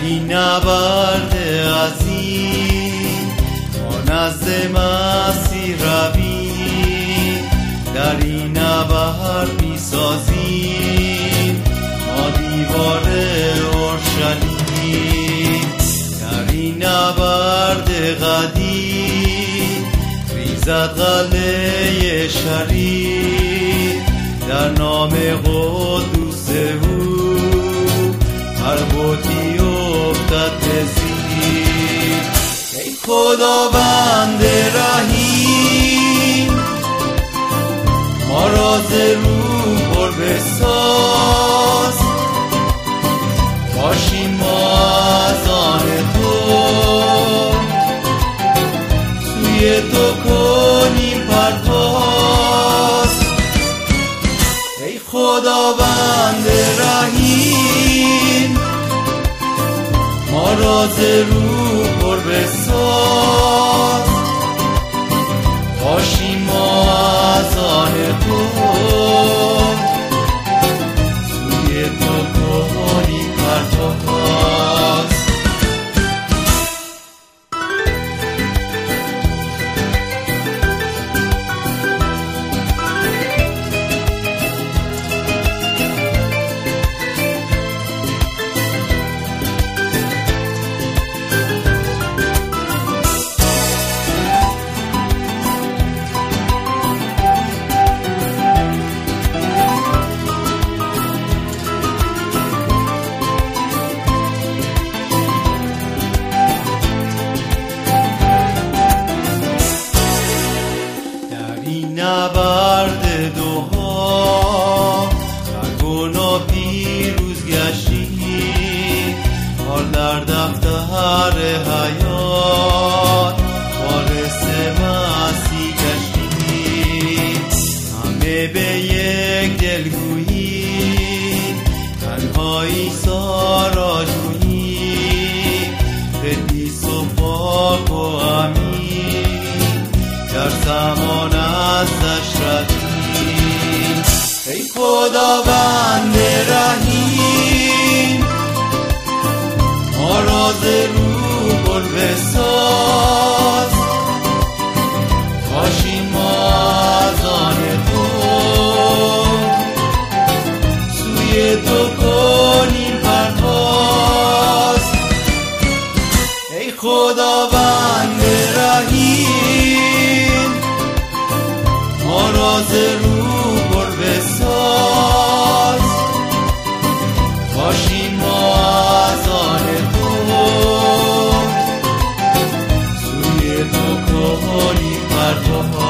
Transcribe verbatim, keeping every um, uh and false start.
این نبرد عظیم ما نزد مسیح رویم، در این نبرد میسازیم ما دیوار اورشلیم. در این نبرد قدیم ریزد قلعه شریر، در نام قدوس او هر بتی افتد به زیر. ای خداوند رحیم، ما را ز روح پر بساز، باشیم ما از آن تو، سوی تو کنیم پرواز. ای خداوند رحیم، ما را ز روح پر بساز، باشیم ما از آن تو، سوی تو کنیم پرواز. نبرد دوها در گناه پیروز گشتی، حال در دفتر حیات وارث مسیح گشتی. همه به یک دل گوییم تنها عیسی را جوییم، قدیس و پاک و امین در زمان ازش ردیم. ای خداوند رحیم، ما را ز روح پر بساز، باشیم ما از آن تو، سوی تو کنیم پرواز. ای خداوند رحیم، ما را ز روح پر بساز، باشیم ما از آن تو، سوی تو کنیم پرواز.